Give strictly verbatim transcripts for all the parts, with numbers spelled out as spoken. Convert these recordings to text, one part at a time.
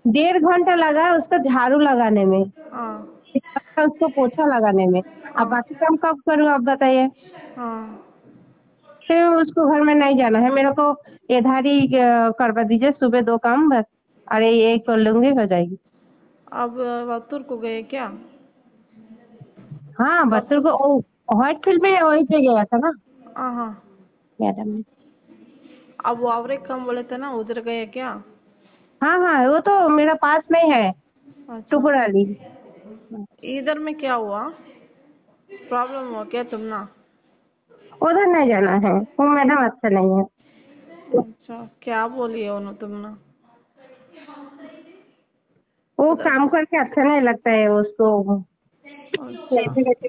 डेढ़ घंटा लगा उसको झाड़ू लगाने में, हाँ। फिर लगता उसको पोछा लगाने में। अब हाँ। बाकी काम कब करूँ आप बताइए? हाँ। फिर उसको घर में नहीं जाना है मेरे को, इधर ही अ, करवा दीजिए सुबह दो काम बस। अरे ये कर लूँगी हो जाएगी। अब बतुर को गए क्या? हाँ, बच्चों बतुर। को ओ व्हाइट फील्ड में वहीं पे गया था ना हाँ हाँ। मैडम ने। अब वो आवरे कम बोले थे ना, उधर गए क्या? हाँ, हाँ, वो तो मेरा पास में ही है, अच्छा। टुकुराली। इधर में क्या हुआ? प्रॉब्लम हुआ क्या तुम ना? उधर नहीं जाना है, वो मैडम अच्छा नहीं है। अच्छा, क्या बोली है उन्होंने तुम ना? वो उधर। काम करके अच्छा नहीं लगता है उसको। अच्छा। वैसे-वैसे।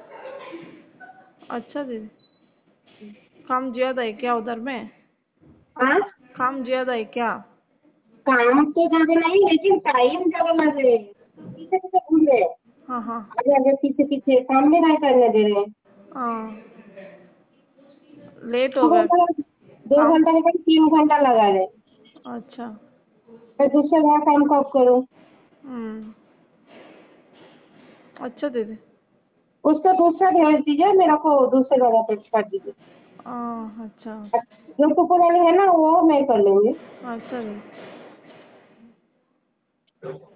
अच्छा दीदी। काम ज्यादा है क्या उधर में? हाँ, काम ज्यादा है क्या? काम तो ज़्यादा नहीं लेकिन टाइम ज़्यादा लग रहे हैं। पीछे-पीछे घूम रहे हैं, हाँ हाँ। आगे-आगे, पीछे-पीछे, काम भी नहीं करने दे रहे हैं। हाँ। लेट हो दो गया। घंटा दो काम। घंटा नहीं तीन घंटा लगा रहे हैं। अच्छा। मैं दूसरे जगह काम कब करूँ? हम्म। अच्छा दीदी। उसको दूसरा भेज दीजिए, मेरे को दूसरे जगह पे कर दीजिए। हाँ अच्छा। जो टुकुर वाली है ना वो मैं कर लूँगी। अच्छा दीदी।